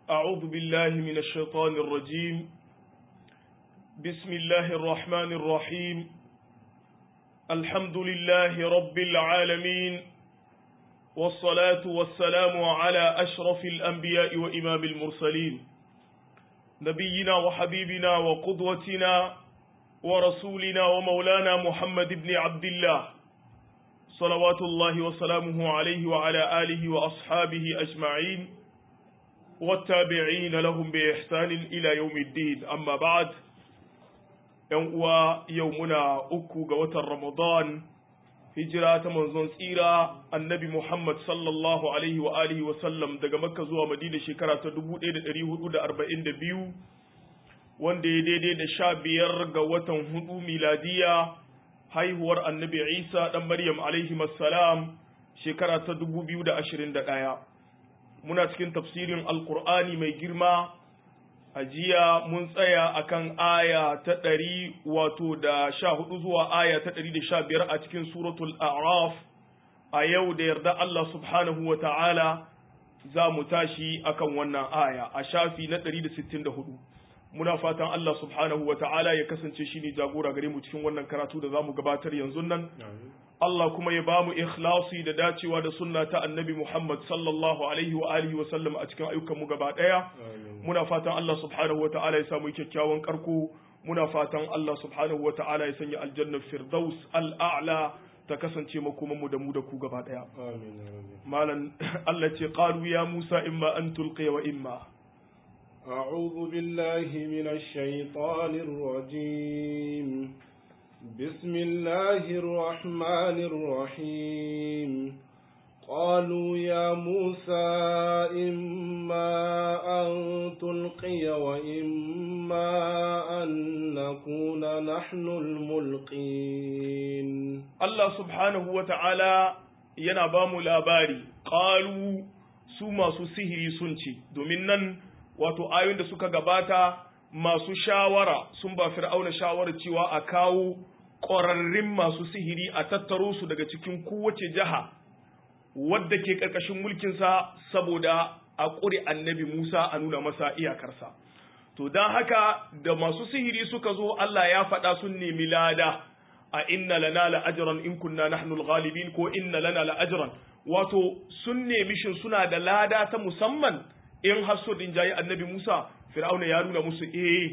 أعوذ بالله من الشيطان الرجيم. بسم الله الرحمن الرحيم. الحمد لله رب العالمين، والصلاة والسلام على أشرف الأنبياء وإمام المرسلين، نبينا وحبيبنا وقدوتنا ورسولنا ومولانا محمد بن عبد الله، صلوات الله وسلامه عليه وعلى آله وأصحابه أجمعين والتابعين لهم بإحسان إلى يوم الدين. أما بعد، يومنا أكو قوة رمضان، هجرة منزون سيرة النبي محمد صلى الله عليه وآله وسلم daga Makka zuwa Madina shekara ta 1442 wanda ya daidai da 15 ga watan 4 miladiya haihuwar annabi Isa dan Maryam alaihi assalam shekara ta 2021. Muna cikin tafsirin Alqur'ani mai girma. A jiya mun tsaya akan aya ta 114 zuwa aya ta 115 a cikin suratul A'raf. A yau da yarda Allah subhanahu wa ta'ala za mu tashi akan wannan aya a shafi na 164. Muna fatan Allah subhanahu wa ta'ala ya kasance shi ne jagora gare mu cikin wannan karatu da za mu gabatar yanzu nan. Allah kuma ya ba mu ikhlasi da dacewa da sunna ta annabi Muhammad sallallahu alaihi wa alihi wa sallam a cikin ayyukan mu gaba daya. Muna fatan Allah subhanahu wa ta'ala ya samu kyakkyawan karko. Muna fatan Allah subhanahu wa ta'ala ya sanya aljanna firdaus al'a'la ta kasance makoman mu da mu da ku gaba daya. Malan Allah ce qalu ya Musa imma an tulqiya wa imma. أعوذ بالله من الشيطان الرجيم. بسم الله الرحمن الرحيم. قالوا يا موسى إما أن تلقي وإما أن نكون نحن الملقين. الله سبحانه وتعالى ينبام لاباري قالوا سوما سسهري سنتي دومنن wato ayoyin da suka gabata masu shawara sun ba fir'auna shawarar cewa a kawo ƙwararrun masu sihiri a tattaro su daga cikin kowace jiha wadda ke ƙarƙashin mulkinsa saboda a ƙure annabi Musa a nuna masa iyakarsa. To don haka da masu sihiri suka zo Allah ya faɗa sun nemi lada a inna lana la ajran in kunna nahnu al-ghalibin ko inna lana la ajran, wato sun nemi shin suna da lada ta musamman in hasudin jayi annabi Musa. Fir'auna ya nuna musu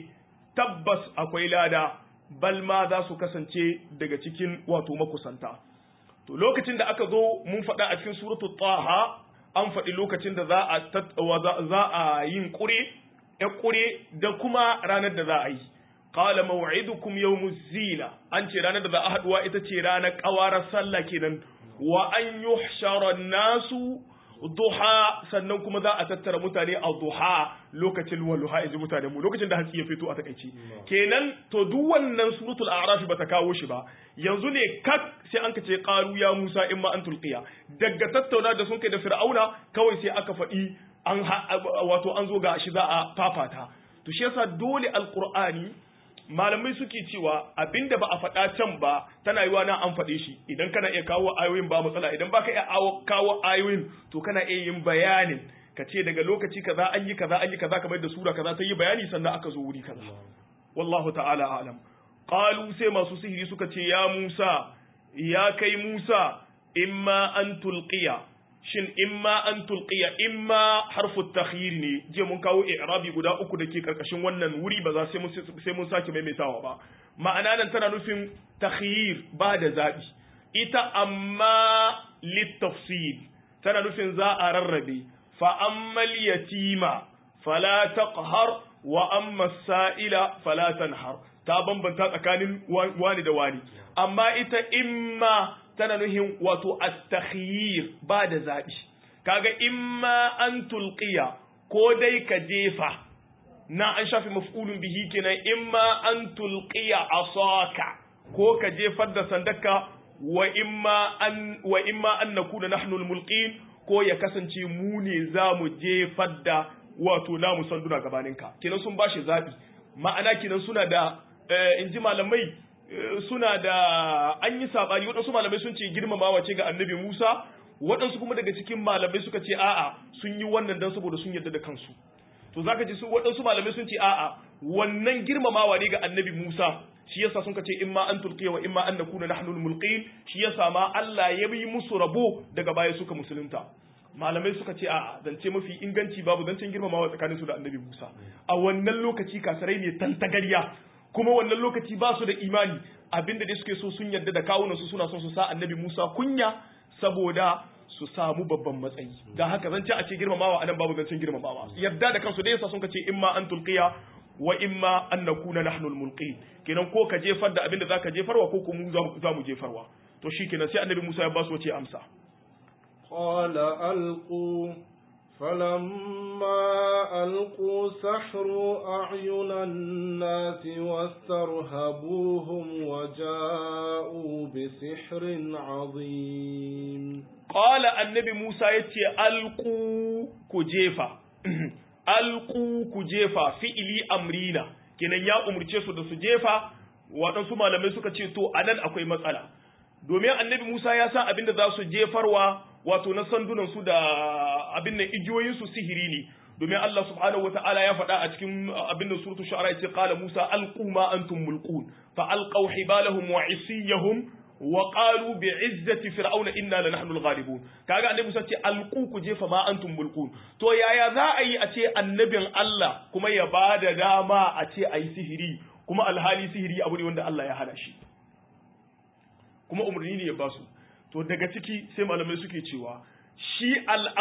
tabbas akwai lada, bal ma za su kasance daga cikin wato makusanta. To lokacin da aka zo mun faɗa a cikin suratu Taha an faɗi lokacin da za a yin ƙure da kuma ranar da za a yi. Qala maw'idukum yawmuz zina, an ce ranar da za a haɗuwa ita ce ranar ƙawarar sallah kenan. Wa an yuhshara nasu duha, sannan kuma za a tattara mutane a duha lokacin walluha inji mutane mu lokacin da hatsi ya fito a takaici. Kenan to duk wannan suratul a'raf bata kawo shi ba, yanzu ne kak sai an kace qalu ya Musa imma an tulqiya. Daga tattauna da sun kai da Fir'auna kawai sai aka faɗi wato an zo ga shi za a fafata. To shi yasa dole alqur'ani malamai suke cewa abinda ba a faɗa can ba tana yiwa na an faɗe shi. Idan kana iya kawo ayoyin ba matsala, idan baka iya kawo ayoyin to kana iya yin bayanin ka ce daga lokaci kaza an yi kaza kamar da sura kaza ta yi bayani sannan aka zo wuri kaza. Wallahu ta'ala a'lam. Qalu sai masu sihiri suka ce ya Musa, ya kai Musa, imma an tulqiya. Shin imma an tulqiya, imma harfu takhyir ne. Je mun kawo i'rabi guda uku da ke karkashin wannan wuri, ba za sai mun sake maimaitawa ba. Ma'ana nan tana nufin takhyir, ba da zabi. Ita amma litafsil tana nufin za a rarrabe. Fa ammal yatima fala taqhar wa amma sa'ila fala tanhar. Ta bambanta tsakanin wani da wani. Amma ita imma tana nuhin wato at-takhyir, ba da zabi. Kaga imma an tulqiya, ko dai ka jefa, na an shafi maf'ulun bihi kenan. Imma an tulqiya asaka, ko ka jefar da sandaka. Wa imma an nakuna nahnu al-mulqin, ko ya kasance mu ne zamu jefar da wato namu sanduna gabaninka. Kenan sun bashi zabi. Ma'ana kenan suna da inji malamai suna da an yi sabani. Waɗansu malamai sun ce girmamawa ce ga annabi Musa, waɗansu kuma daga cikin malamai suka ce a'a sun yi wannan dan saboda sun yarda da kansu. to zaka ji su waɗansu malamai sun ce a'a wannan girmamawa ne ga annabi Musa shi yasa sun ce imma an tulqiya wa imma an nakuna nahnu al-mulqin shi yasa ma Allah ya yi musu rabo daga baya suka musulunta malamai suka ce a'a zance mafi inganci babu zancen girmamawa tsakanin su da annabi Musa a wannan lokaci kasarai ne tantagariya kuma wannan lokaci ba su da imani abinda dai suke so sun yarda da kawunan su suna son su sa annabi Musa kunya saboda su samu babban matsayi da haka zance a ce girmamawa anan babu zancen girmamawa yarda da kansu da yasa sun ce imma an tulqiya wa imma an nakuna nahnu al-mulqin kenan ko ka jefar da abinda zaka jefarwa ko kuma za mu jefarwa to shikenan sai annabi Musa ya ba su wace amsa qala alqu falamma alqu sahru a'yuna an-nasi wastarhabuhum wa ja'u bi sihrin 'azim qala annabi Musa yace alqu ku jefa alqu ku jefa fi'ili amrina kenan ya umurce su da su jefa waɗansu malamai suka ce to anan akwai matsala domin annabi Musa ya san abinda za su jefarwa wato na sandunan su da abin nan igiyoyin su sihiri ne domin Allah subhanahu wataala ya faɗa a cikin abin da suratul shu'ara yace qala Musa alqu ma antum mulqun fa alqaw hibalahum wa isiyahum wa qalu bi'izzati fir'auna inna lanahnu al-ghalibun kaga annabi Musa ce alqu ku jefa ma antum mulqun to yaya za a yi a ce annabin Allah kuma ya bada dama a ce ayi sihiri kuma alhali sihiri abu ne wanda Allah ya hada shi kuma umurni ne ya basu to daga ciki sai malamai suke cewa shi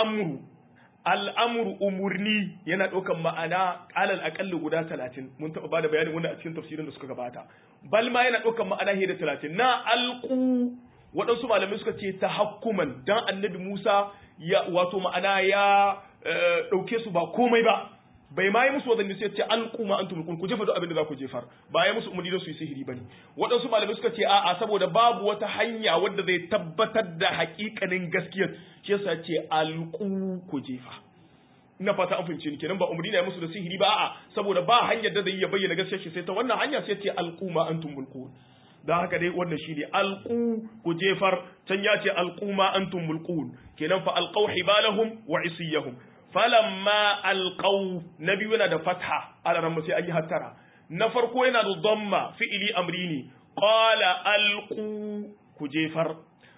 al'amru umurni yana ɗaukan ma'ana alal aƙalli guda 30 mun taɓa bada bayanin wannan a cikin tafsirin da suka gabata bal ma yana ɗaukan ma'ana da 30 na alqu waɗansu malamai suka ce tahakkuman dan annabi Musa ya wato ma'ana ya ɗauke su ba komai ba bai ma yi musu wadanni sai ce alqu ma antum ku jefa duk abin da za ku jefar ba ya musu umurni da su yi sihiri bane waɗansu malamai suka ce a'a saboda babu wata hanya wadda zai tabbatar da haƙiƙanin gaskiyar shi yasa ce alqu ku jefa ina fata an fahimce ni kenan ba umurni ne musu da sihiri ba a'a saboda ba hanyar da zai iya bayyana gaskiyar shi sai ta wannan hanya sai ce alqu ma antum mulqun da haka dai wannan shine alqu ku jefar can ya ce alqu ma antum mulqun kenan fa alqaw hibalahum wa isiyahum falamma alqaw nabi yana da fatha alaran sai an yi hattara na farko yana da dhamma fi'ili amri ne qala alqu ku jefar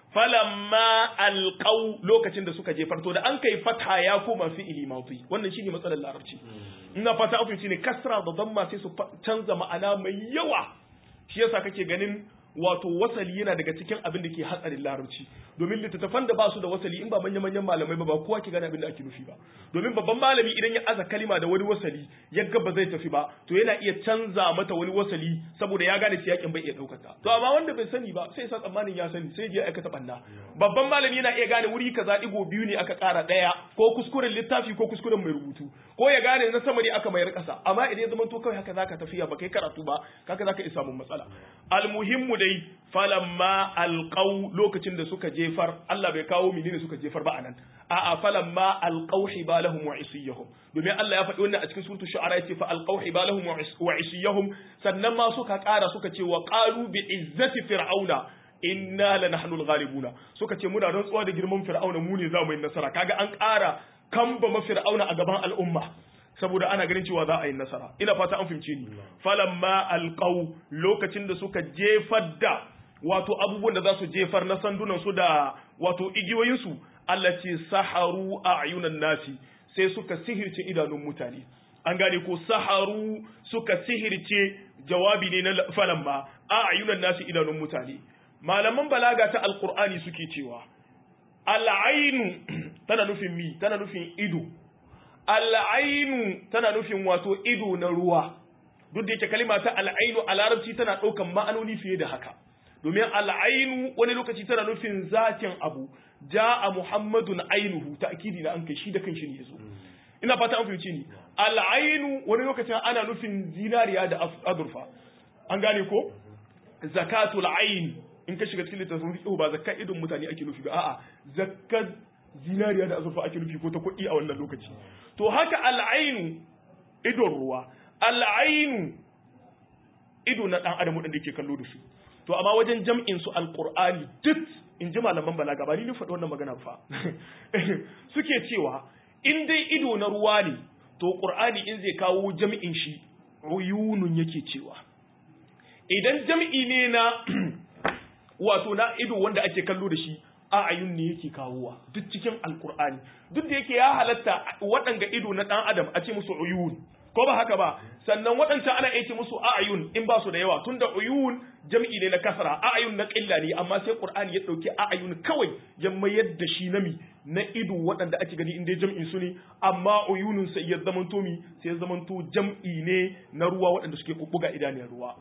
falamma alqaw lokacin da suka jefar to da an kai fatha ya koma fi'ili madi wannan shine matsalar larabci ina fata afin shine kasra da dhamma sai su canza ma'ana mai yawa shi yasa kake ganin wato wasali yana daga cikin abin da ke hatsarin larabci domin littattafan da ba su da wasali in ba manya-manyan malamai ba kowa ke gane abin da ake nufi ba domin babban malami idan ya aza kalima da wani wasali ya ga ba zai tafi ba to yana iya canza mata wani wasali saboda ya gane siyakin bai iya daukar ta to amma wanda bai sani ba sai sa tsammanin ya sani sai ya aikata banna babban malami yana iya gane wuri kaza digo biyu ne aka kara daya ko kuskuren littafi ko kuskuren mai rubutu ko ya gane na sama ne aka mayar kasa amma idan ya zama to kawai haka zaka tafiya ba kai karatu ba kaga zaka isa mun matsala almuhimmu dai falamma alqaw lokacin da suka jefar Allah bai kawo menene suka jefar ba anan a'a falamma alqaw hibalahum wa isiyahum domin Allah ya faɗi wannan a cikin suratul shu'ara yace fa alqaw hibalahum wa isiyahum sannan ma suka ƙara suka ce wa qalu bi izzati fir'auna inna lanahnu alghalibuna suka ce muna rantsuwa da girman fir'auna mu ne za mu yi nasara kaga an ƙara kamba ma fir'auna a gaban al'umma saboda ana ganin cewa za a yi nasara ina fata an fahimce ni falamma alqaw lokacin da suka jefar da wato abubuwan da za su jefar na sandunan su da wato igiyoyin su Allah ce saharu a'yunan nasi sai suka sihirce idanun mutane an gane ko saharu suka sihirce jawabi ne na falamma a'yunan nasi idanun mutane malaman balaga ta alqur'ani suke cewa al'ainu tana nufin mi tana nufin ido al'ainu tana nufin wato ido na ruwa duk da yake kalima ta al'ainu a larabci tana ɗaukan ma'anoni fiye da haka domin al'ainu wani lokaci tana nufin zatin abu ja'a muhammadun ainuhu ta'kidi na an kai shi da kanshi ne yazo ina fata an fahimci ni al'ainu wani lokacin ana nufin zinariya da azurfa an gane ko zakatul ain in ka shiga cikin littafin fiqh ba zakka idon mutane ake nufi ba a'a zakkat zinariya da azurfa ake nufi ko ta kuɗi a wannan lokaci to haka al'ainu idon ruwa al'ainu ido na dan adam wanda yake kallo da su to amma wajen jam'in su alqur'ani duk in ji malaman balaga ba ni ne faɗi wannan magana fa suke cewa in dai ido na ruwa ne to qur'ani in zai kawo jami'in shi uyunun yake cewa idan jami'i ne na wato na ido wanda ake kallo da shi a'ayun ne yake kawowa duk cikin alqur'ani duk da yake ya halatta waɗanga ido na dan adam a ce musu uyun ko ba haka ba sannan waɗancan ana aiki musu a'ayun in ba su da yawa tunda uyun jam'i ne na kasara a'ayun na ƙilla ne amma sai qur'ani ya dauki a'ayun kawai ya mayar da shi na ido waɗanda ake gani inda jam'in su ne amma uyunun sai ya zamanto sai ya zamanto jam'i ne na ruwa waɗanda suke bubbuga idaniyar ruwa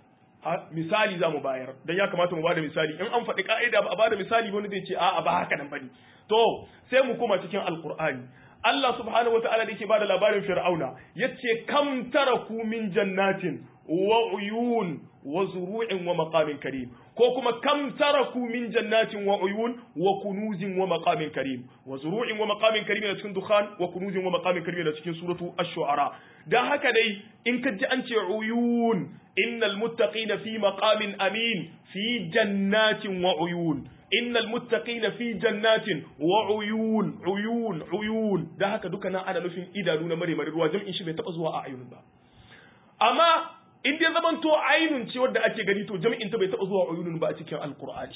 misali za mu bayar dan ya kamata mu bada misali in an faɗi ka'ida ba a bada misali wani zai ce a'a ba haka nan bane to sai mu koma cikin alqur'ani Allah subhanahu wa ta'ala da yake bada labarin Fir'auna yace kam taraku min jannatin wa uyun wa zuru'in wa maqamin karim ko kuma kam taraku min jannatin wa uyun wa kunuzin wa maqamin karim wa zuru'in wa maqamin karim da cikin dukhan wa kunuzin wa maqamin karim da cikin suratu ash-shu'ara dan haka dai in ka ji an ce uyun innal muttaqina fi maqamin amin fi jannatin wa uyun innal muttaqina fi jannatin wa uyun uyun uyun da haka duka nan ana nufin idanu na mare ruwa jam'in shi bai taba zuwa a ayun ba amma in dai zaman to ainun ce wanda ake gani to jam'in ta bai taba zuwa uyunun ba a cikin alqur'ani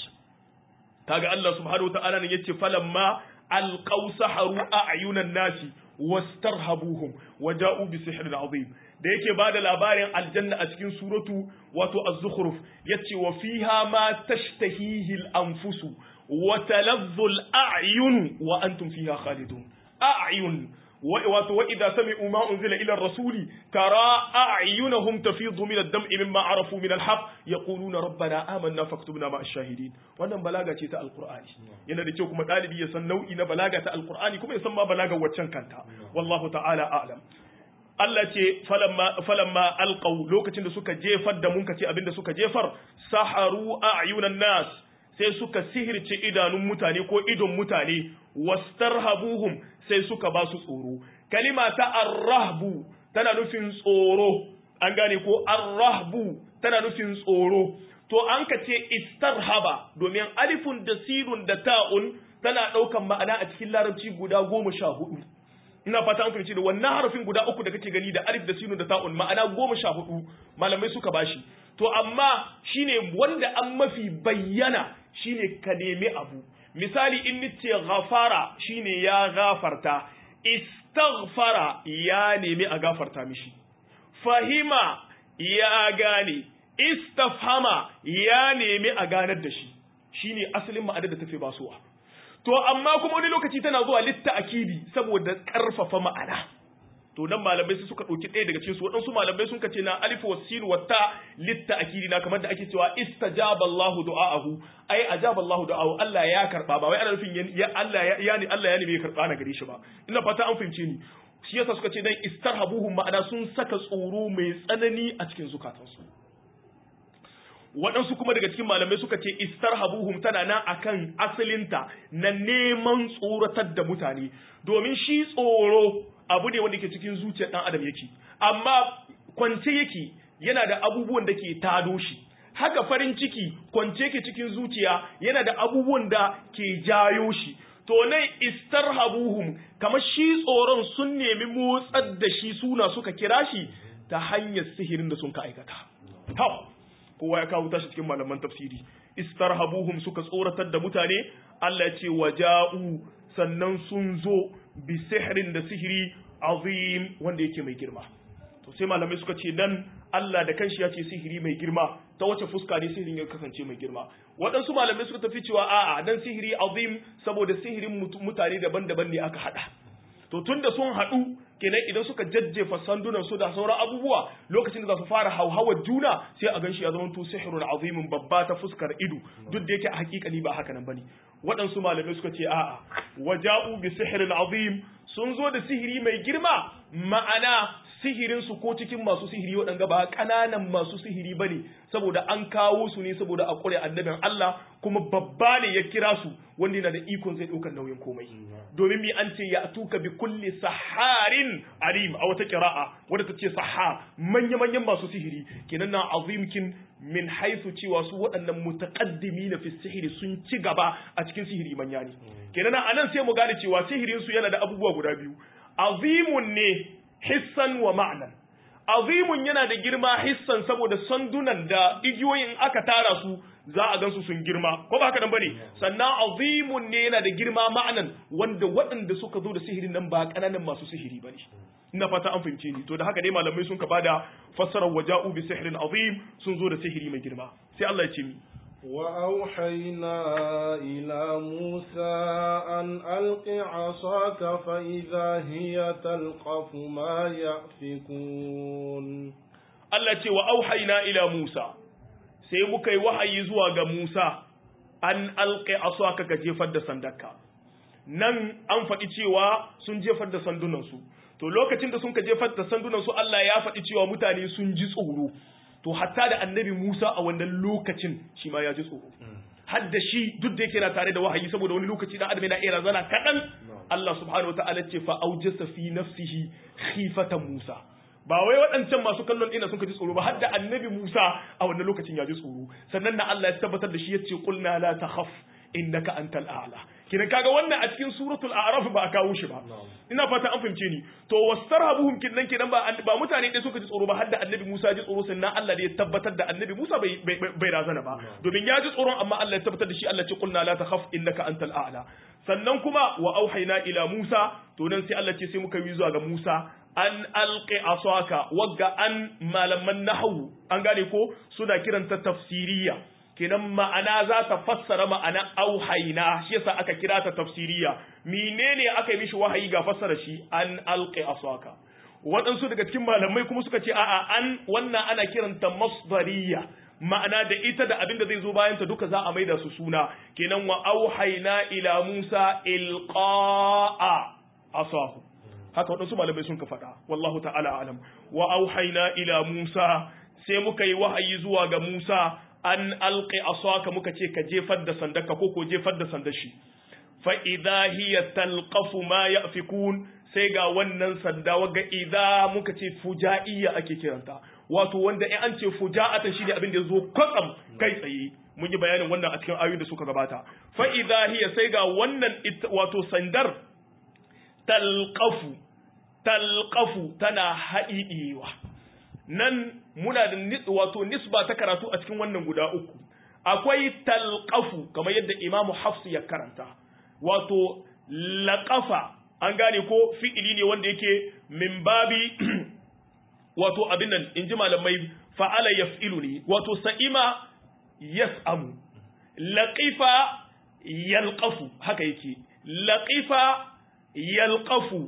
kaga Allah subhanahu wataala ne yace falamma alqaw saharu a'yunan nasi wastarhabuhum waja'u bi sihrin azim da yake bada labarin aljanna a cikin suratu wato az-zukhruf yace wa fiha ma tashtahihi al-anfusu wa talazzu al-a'yun wa antum fiha khalidun a'yun wato wa idha sami'u ma unzila ila ar-rasuli tara a'yunahum tafidu min ad-dam'i mimma arafu min al-haqq yaquluna rabbana amanna faktubna ma'a ash-shahidin wannan balaga ce ta alqur'ani yana da kyau kuma dalibi ya san nau'i na balaga ta alqur'ani kuma ya san ma balaga waccan kanta wallahu ta'ala a'lam Allah ce falamma alqaw lokacin da suka jefar da mun kace abinda suka jefar saharu a'yunan nas sai suka sihirce idanun mutane ko idon mutane wastarhabuhum sai suka ba su tsoro kalima ta arrahbu tana nufin tsoro an gane ko arrahbu tana nufin tsoro to an ka ce istarhaba domin alifun da sinun da ta'un tana daukan ma'ana a cikin larabci guda 14 ina fata an fahimci da wannan harafin guda uku da kake gani da alif da sinun da ta'un ma'ana 14 malamai suka bashi to amma shine wanda an mafi bayyana shine ka nemi abu misali in nace ghafara shine ya gafarta istaghfara ya nemi a gafarta mishi fahima ya gane istafhama ya nemi a ganar da shi shine asalin ma'anar da tafi basuwa to amma kuma wani lokaci tana zuwa litta akidi saboda karfafa ma'ana to nan malamai su suka dauki ɗaya daga cikin su waɗansu malamai sun kace na alif wa sin wa ta litta akidi na kamar da ake cewa istajaba Allahu du'aahu ai ajaba Allahu du'aahu Allah ya karba ba wai ana nufin ya Allah ya ne Allah ya ne bai karba na gare shi ba ina fata an fahimce ni shi yasa suka ce dan istarhabuhum ma'ana sun saka tsoro mai tsanani a cikin zukatansu waɗansu kuma daga cikin malamai suka ce istarhabuhum tana nan akan asalinta na neman tsoratar da mutane domin shi tsoro abu ne wanda ke cikin zuciyar ɗan adam yake amma kwance yake yana da abubuwan da ke tado shi haka farin ciki kwance yake cikin zuciya yana da abubuwan da ke jayo shi to nan istarhabuhum kamar shi tsoron sun nemi motsar da shi suna suka kira shi ta hanyar sihirin da sun ka aikata kowa ya kawo tashi cikin malaman tafsiri istarhabuhum suka tsoratar da mutane Allah ya ce waja'u sannan sun zo bi sihrin da sihiri azim wanda yake mai girma to sai malamai suka ce dan Allah da kanshi ya ce sihiri mai girma ta wace fuska ne sihirin ya kasance mai girma waɗansu malamai suka tafi cewa a'a dan sihiri azim saboda sihirin mutane daban-daban ne aka hada to tunda sun haɗu kenan idan suka jajjefa sandunan su da sauran abubuwa lokacin da za su fara hauhawar juna sai a ganshi ya zama to sihirun azimin babba ta fuskar ido duk da yake a hakikani ba haka nan bane waɗansu malamai suka ce a'a waja'u bi sihirin azim sun zo da sihiri mai girma ma'ana sihirin su ko cikin masu sihiri waɗanda ba ƙananan masu sihiri bane saboda an kawo su ne saboda a ƙure annabin Allah kuma babba ne ya kira su wanda yana da ikon zai ɗaukar nauyin komai domin mi an ce ya tuka bi kulli saharin alim a wata qira'a wadda ta ce sahar manya-manyan masu sihiri kenan na azimkin min haifu cewa su waɗannan mutaqaddimi na fi sihiri sun ci gaba a cikin sihiri manya ne kenan anan sai mu gane cewa sihirin su yana da abubuwa guda biyu azimun ne hissan wa ma'nan azimun yana da girma hissan saboda sandunan da igiyoyin aka tara su za a gansu sun girma ko ba haka nan bane sannan azimun ne yana da girma ma'anan wanda waɗanda suka zo da sihirin nan ba ƙananan masu sihiri bane ina fata an fahimce ni to da haka dai malamai sun ka bada fassarar waja'u bi sihrin azim sun zo da sihiri mai girma sai Allah ya ce mi وأوحينا إلى موسى أن ألق عصاك فإذا هي تلقف ما يأفكون Allah ce wa auhayna ila Musa sai muka yi wahayi zuwa ga Musa an alqi asaka ka jefar da sandarka nan an faɗi cewa sun jefar da sandunansu to lokacin da sun ka jefar da sandunansu Allah ya faɗi cewa mutane sun ji tsoro to hatta da annabi Musa a wannan lokacin shi ma ya ji tsoro har da shi duk da yake na tare da wahayi saboda wani lokaci dan adam yana iya razana kadan Allah subhanahu wataala ce fa aujasa fi nafsihi khifatan Musa ba wai waɗancan masu kallon ina sun ka ji tsoro ba har da annabi Musa a wannan lokacin ya ji tsoro sannan na Allah ya tabbatar da shi yace qulna la takhaf innaka antal a'la kina kaga wannan a cikin suratul a'raf ba a kawo shi ba ina fata an fahimce ni to wastarhabuhum kinan ba mutane dai suka ji tsoro ba har da annabi Musa ji tsoro sannan Allah da ya tabbatar da annabi Musa bai razana ba domin ya ji tsoron amma Allah ya tabbatar da shi Allah ce qulna la takhaf innaka antal a'la sannan kuma wa auhayna ila Musa to nan sai Allah ce sai muka yi zuwa ga Musa an alqi asaka wagga an malaman nahwu an gane ko suna kiranta tafsiriya kenan ma'ana za ta fassara ma'ana auhayna shi yasa aka kira ta tafsiriya menene aka yi mishi wahayi ga fassara shi an alqi asaka waɗansu daga cikin malamai kuma suka ce a'a an wannan ana kiranta masdariya ma'ana da ita da abin da zai zo bayan ta duka za a maida su suna kenan wa auhayna ila Musa ilqa'a asahu haka waɗansu malamai sun ka faɗa wallahu ta'ala alam wa auhayna ila Musa sai muka yi wahayi zuwa ga Musa an alqi asaka muka ce ka jefar da sandarka ko jefar da sandar shi fa idha hiya talqafu ma yafikun sai ga wannan sanda waga idha muka ce fujaiya ake kiranta wato wanda in an ce fuja'atan shi ne abin da yazo kwatsam kai tsaye mun yi bayanin wannan a cikin ayoyin da suka gabata fa idha hiya sai ga wannan wato sandar talqafu tana haɗiɗewa nan muna da wato nisba ta karatu a cikin wannan guda uku akwai talqafu kamar yadda Imam Hafs ya karanta wato laqafa an gane ko fi'ili ne wanda yake min babi wato abin nan inji malamai fa'ala yaf'ilu ne wato sa'ima yas'amu laqifa yalqafu haka yake laqifa yalqafu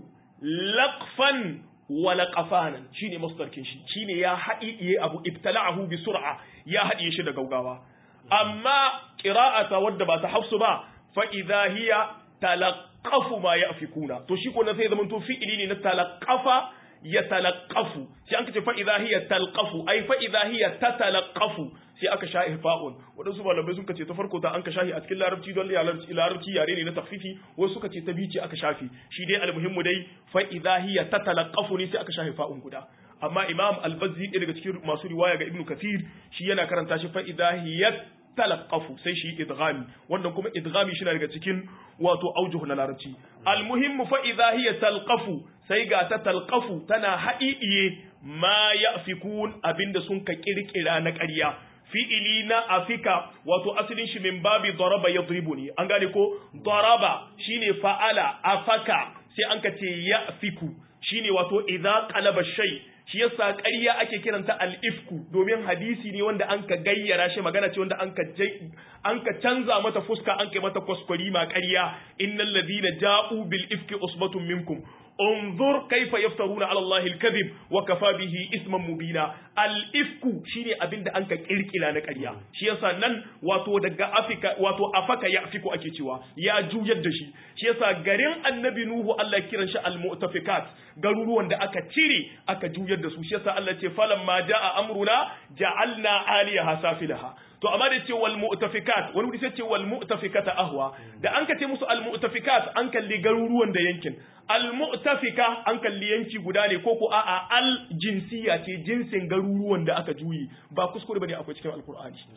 laqfan wala qafanan shine masdarkin shi shine ya haɗiye abu ibtala'ahu bi sur'a ya haɗiye shi da gaugawa amma qira'ata wadda ba ta hafsu ba fa idha hiya talaqqafu ma yafikuna to shi ko na sai zaman to fi'ili ne na talaqqafa yatalaqafu sai an kace fa idha hiya talqafu ai fa idha hiya tatalaqafu sai aka shahi fa'un wadansu malamai suka ce ta farko ta an ka shahi a cikin larabci don larabci yare ne na takfifi wasu suka ce ta bici aka shafi shi dai almuhimmu dai fa idha hiya tatalaqafu ne sai aka shahi fa'un guda amma imam al-bazzi daga cikin masu riwaya ga ibnu kathir shi yana karanta shi fa idha hiya talaqafu sai shi idghami wannan kuma idghami shi daga cikin wato aujuhu na larabci almuhimmu fa idha hiya talqafu sai ga ta talqafu tana haɗiɗiye ma yafikun abinda sun ka kirkira na ƙarya fi'ili na afika wato asalin shi min babi daraba yadribuni an gane ko daraba shine fa'ala afaka sai an ka ce yafiku shine wato idza qalaba shay shi yasa ƙarya ake kiranta al-ifku domin hadisi ne wanda an ka gayyara shi magana ce wanda an ka canza mata fuska an kai mata kwaskwari ma ƙarya innal ladina ja'u bil ifki usbatun minkum انظر كيف يفترون على الله الكذب وكفى به اسما مبينا الافك shine abinda an ka kirkira na ƙarya shi yasa nan wato daga afika wato afaka ya afiku ake cewa ya juyar da shi shi yasa garin annabi nuhu Allah ya kiran shi almu'tafikat garuruwan da aka cire aka juyar da su shi yasa Allah ce falamma jaa amruna ja'alna aliyaha safilaha to amma da ce wal mu'tafikat wani wuri sai ce wal mu'tafikata ahwa da an ka ce musu al mu'tafikat an kalli garuruwan da yankin al mu'tafika an kalli yanki guda ne ko a'a al jinsiya ce jinsin garuruwan da aka juyi ba kuskure bane akwai cikin alqur'ani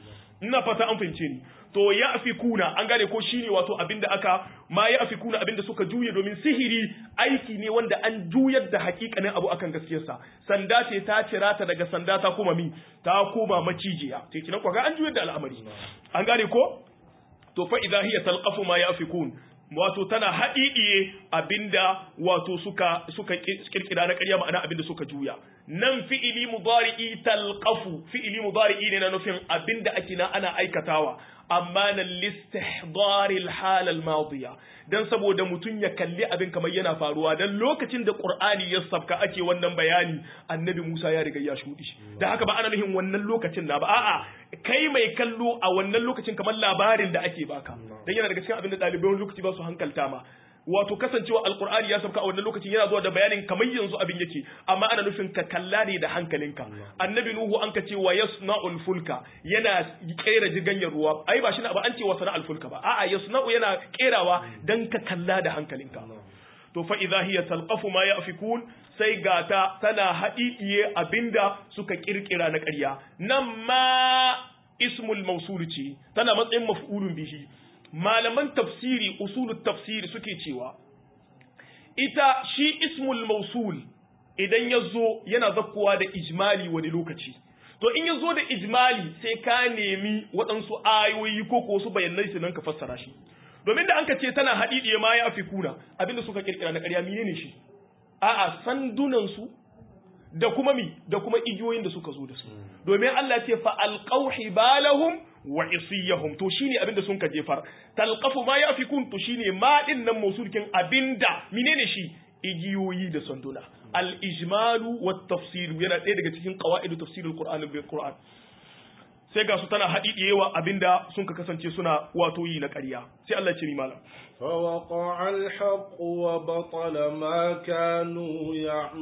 ina fata an fahimce ni to yafikuna an gane ko shine wato abinda aka ma yafikuna abinda suka juye domin sihiri aiki ne wanda an juyar da hakikanin abu akan gaskiyarsa sanda ce ta cira ta daga sanda ta koma ta koma macijiya to kinan ko ga an juyar da al'amari an gane ko to fa idha hiya talqafu ma yafikun wato tana haɗiɗiye abinda wato suka kirkira na ƙarya ma'ana abinda suka juya nan fi'ili mudari'i talqafu fi'ili mudari'i ne na nufin abinda ake na ana aikatawa amma na listihdari al-hal al-madiya dan saboda mutun ya kalli abin kamar yana faruwa dan lokacin da Qur'ani ya sabka ake wannan bayani Annabi Musa ya riga ya shudi dan haka ba ana nufin wannan lokacin na ba a'a kai mai kallo a wannan lokacin kamar labarin da ake baka dan yana daga cikin abin da dalibai wani lokaci ba su hankalta ma wato kasancewa alqur'ani ya sabka a wannan lokacin yana zuwa da bayanin kamar yanzu abin yake amma ana nufin ka kalla ne da hankalinka annabi nuhu an ka ce wa yasna'ul fulka yana kera jiganyar ruwa ai ba shi na ba an ce wa sana'ul fulka ba a'a yasna'u yana kerawa dan ka kalla da hankalinka to fa idha hiya talqafu ma yafikun sai gata tana haɗiɗiye abinda suka kirkira na ƙarya nan ma ismul mawsul ce tana matsayin maf'ulun bihi malaman tafsiri usulul tafsiri suke cewa ita shi ismul mausul idan yazo yana zakkuwa da ijmali wani lokaci to in yazo da ijmali sai ka nemi waɗansu ayoyi ko wasu bayanai su nan ka fassara shi domin da anka ce tana haɗiɗiye ma ya afikuna abinda suka kirkira na ƙarya menene shi a'a sandunan su da kuma da kuma igiyoyin da suka zo da su domin Allah ce fa alqaw hibalahum wa isiyahum to shine abinda sun ka jefar talqafu ma yafikun to shine ma din nan mausulkin abinda menene shi igiyoyi da sanduna al ijmalu wat tafsir yana ɗaya daga cikin qawaidu tafsirul qur'an bil qur'an sai ga su tana hadiyewa abinda sun ka kasance suna wato yi na ƙarya sai Allah ya ce ni malam فوقع الحق وبطل ما كانوا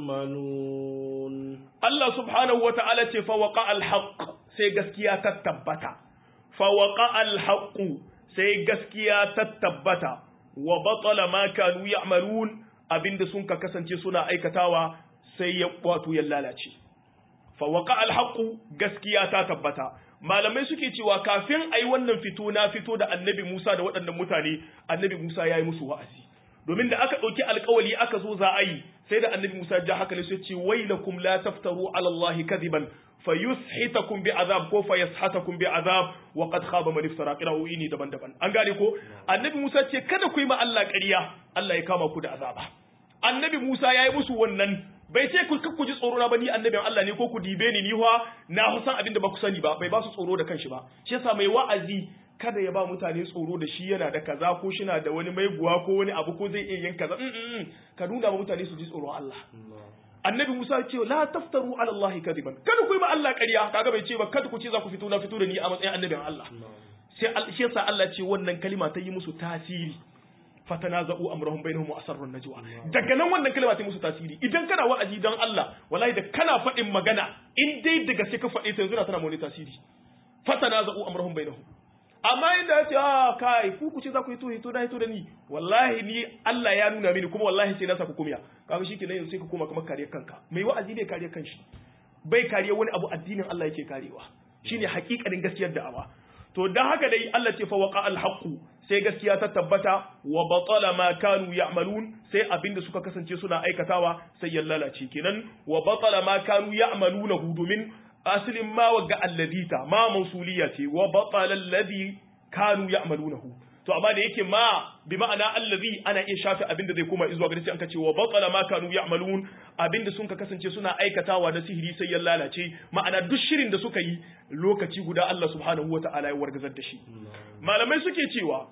يعملون Allah subhanahu wata'ala ce fawaqa al-haqq sai gaskiya ta tabbata fawaqa al-haqq sai gaskiya ta tabbata wa batala ma kanu ya'malun abinda sun ka kasance suna aikatawa sai ya wato ya lalace fawaqa al-haqq gaskiya ta tabbata malamai suke cewa kafin ayi wannan fito na fito da annabi Musa da waɗannan mutane annabi Musa yayi musu wa'azi domin da aka ɗauki alƙawali aka zo za a yi sai da annabi Musa ja haka ne sai ce wailakum la taftaru ala Allah kadiban fayushitakum bi azab ko fayashatakum bi azab wa qad khaba man iftara qira'u ini daban-daban an gane ko annabi Musa ce kada ku yi ma Allah ƙarya Allah ya kama ku da azaba annabi Musa yayi musu wannan bai ce ku ji tsoro na ba ni annabin Allah ne ko ku dibe ni na san abin da ba ku sani ba bai ba su tsoro da kanshi ba shi yasa mai wa'azi kada ya ba mutane tsoro da shi yana da kaza ko shi na da wani maiguwa ko wani abu ko zai iya yin kaza ka nuna ma mutane su ji tsoron Allah annabi Musa ya ce la taftaru ala Allah kadiban kada ku yi ma Allah ƙarya kaga bai ce ba kada ku ce za ku fito da ni a matsayin annabin Allah sai shi yasa Allah ce wannan kalima ta yi musu tasiri fatanaza'u amrahum bainahum wa asarru najwa daga nan wannan kalma ta musu tasiri idan kana wa'azi dan Allah wallahi da kana faɗin magana in dai daga sai ka faɗe ta yanzu na tana mu tasiri fatanaza'u amrahum bainahum amma inda ya ce kai ku ce za ku hito da ni wallahi ni Allah ya nuna mini kuma wallahi sai na saka kumiya kaga shikenan yanzu sai ka koma kamar kariyar kanka mai wa'azi bai kariyar kanshi bai kariyar wani abu addinin Allah yake karewa shine hakikanin gaskiyar da'awa to dan haka dai Allah ce fa waqa al-haqqu sai gaskiya ta tabbata wa batala ma kanu ya'malun sai abinda suka kasance suna aikatawa sai ya lalace kenan wa batala ma kanu ya'maluna domin aslin ma waga alladita ma mausuliya ce wa batala alladhi kanu ya'malunahu to amma da yake ma bi ma'ana allazi ana iya shafi abinda zai koma zuwa gare shi an ka ce wa batala ma kanu ya'malun abinda sun ka kasance suna aikatawa na sihiri sai ya lalace ma'ana duk shirin da suka yi lokaci guda Allah subhanahu wata'ala ya wargazar da shi malamai suke cewa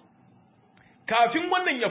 kafin wannan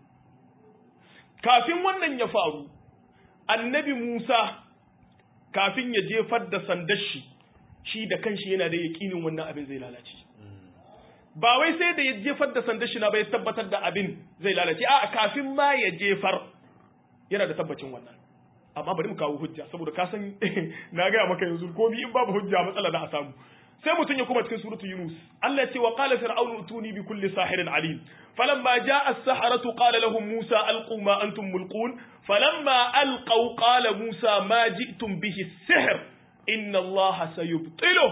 ya faru annabi Musa kafin ya jefar da sandar shi da kanshi yana da yakinin wannan abin zai lalace ba wai sai da ya jefar da sandar shi na bai tabbatar da abin zai lalace a kafin ma ya jefar yana da tabbacin wannan amma bari mu kawo hujja saboda ka san na ga maka yanzu ko bi in babu hujja matsala za a samu sai mutun ya kuma cikin suratu Yunus Allah ya ce wa qala fir'aunu tuni bi kulli sahirin alim falamma jaa as-saharatu qala lahum Musa alqu ma antum mulqun falamma alqaw qala Musa ma ji'tum bihi as-sihr inna Allah sayubtiluhu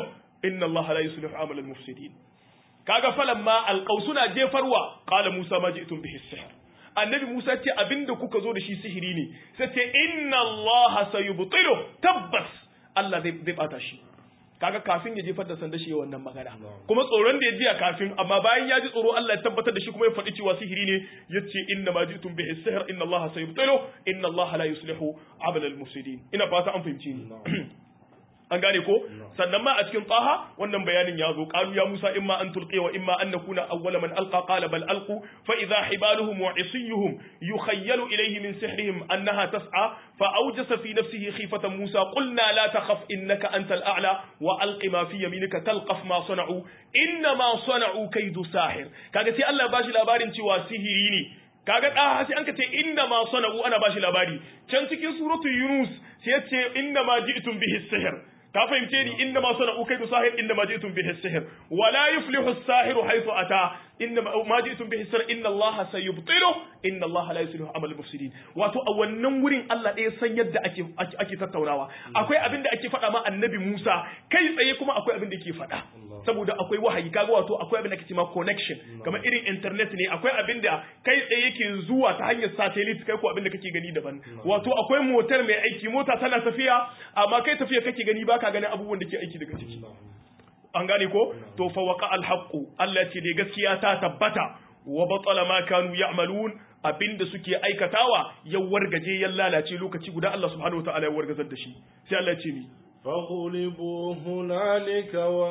inna Allah la yuslihu amal al-mufsidin kaga falamma alqaw suna jefarwa qala Musa ma ji'tum bihi sihr annabi Musa ce abinda kuka zo da shi sihiri ne sai ce inna Allah sayubtilu tabbas Allah zai bata shi kaga kafin ya jefar da sanda shi wannan magana kuma tsoron da ya jiya kafin amma bayan ya ji tsoro Allah ya tabbatar da shi kuma ya faɗi cewa sihiri ne yace inna ma jitum bihi sihr inna Allah sayubtilu inna Allah la yuslihu amal al-mufsidin ina fata an fahimci ni an gane ko sannan ma a cikin taha wannan bayanin ya zo qalu ya Musa imma an tulqi wa imma an nakuna awwala man alqa qala bal alqu fa idha hibaluhum wa isiyuhum yukhayyalu ilayhi min sihrihim annaha tas'a fa awjasa fi nafsihi khifatan Musa qulna la takhaf innaka antal a'la wa alqi ma fi yaminika talqaf ma sana'u inna ma sana'u kaydu sahir kaga sai Allah bashi labarin cewa sihiri ne kaga da sai an ka ce inna ma sana'u ana bashi labari can cikin suratul yunus sai ya ce inna ma ji'tum bihi sihr ka fahimce ni inna ma sana'u kaydu sahir inna ma ji'tum bihi sihr wa la yuflihu as-sahiru haythu ata inna ma ji'tum bihi sihr inna Allah sayubtilu inna Allah la yuslihu amal al-mufsidin wato a wannan wurin Allah ɗaya san yadda ake tattaunawa akwai abin da ake faɗa ma annabi Musa kai tsaye kuma akwai abin da yake faɗa saboda akwai wahayi kaga wato akwai abin da ake cewa connection kamar irin internet ne akwai abin da kai tsaye yake zuwa ta hanyar satellite kai ko abin da kake gani daban wato akwai motar mai aiki mota tana tafiya amma kai tafiya kake gani baka ganin abubuwan da ke aiki daga ciki an gane ko to fa waqa al-haqqu Allah ce dai gaskiya ta tabbata wa batala ma kanu ya'malun abinda suke aikatawa ya wargaje ya lalace lokaci guda Allah subhanahu wataala ya wargazar da shi sai Allah ya ce ni فغلبوا هنالك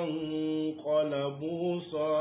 وانقلبوا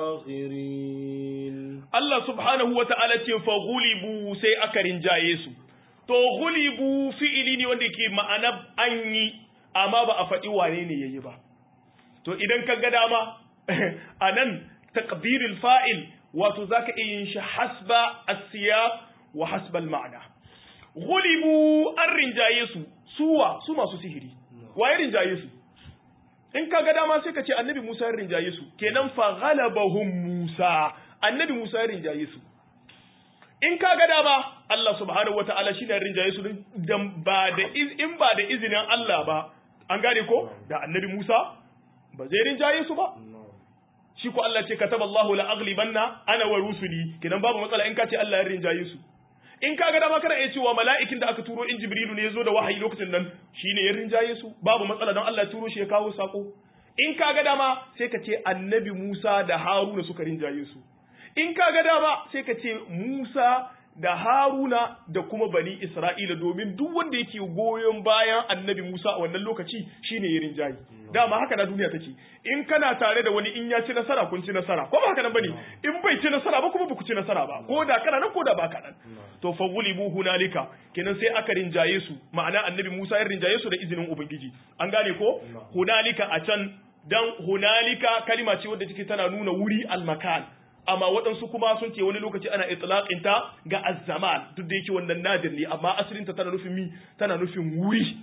صاغرين Allah subhanahu wataala ce fa ghulibu sai aka rinjaye su to ghulibu fi'ili ne wanda yake ma'ana an yi amma ba a faɗi wane ne yayi ba to idan ka ga dama anan taqdirul fa'il wato zaka iya yin shi hasba as-siyaq wa hasba al-ma'na ghulibu an rinjaye su su masu sihiri waye rinjaye su in ka ga dama sai ka ce annabi Musa ya rinjaye su kenan fa ghalabahum Musa annabi Musa ya rinjaye su in ka ga dama Allah subhanahu wataala shi ne rinjaye su dan ba da in ba da izinin Allah ba an gane ko da annabi Musa ba zai rinjaye su ba shi ko Allah ce kataballahu la aghlibanna ana wa rusuli kenan babu matsala in ka ce Allah ya rinjaye su in ka ga dama kana iya cewa mala'ikin da aka turo in Jibrilu ne ya zo da wahayi lokacin nan shine ya rinjaye su babu matsala don Allah ya turo shi ya kawo sako in ka ga dama sai ka ce annabi Musa da Haruna suka rinjaye su in ka ga dama sai ka ce Musa da Haruna da kuma bani Isra'ila domin duk wanda yake goyon bayan annabi Musa a wannan lokaci shine ya rinjaye dama haka na duniya take in kana tare da wani in ya ci nasara kun ci nasara ko ba haka nan bane in bai ci nasara ba kuma ba ku ci nasara ba ko da kana nan ko da ba ka nan to fa gulibu hunalika kenan sai aka rinjaye su ma'ana annabi Musa ya rinjaye su da izinin ubangiji an gane ko hunalika a can dan hunalika kalima ce wadda take tana nuna wuri al-makan amma waɗansu kuma sun ce wani lokaci ana itlaqin ta ga az-zaman duk da yake wannan nadir ne amma asalin ta tana nufin tana nufin wuri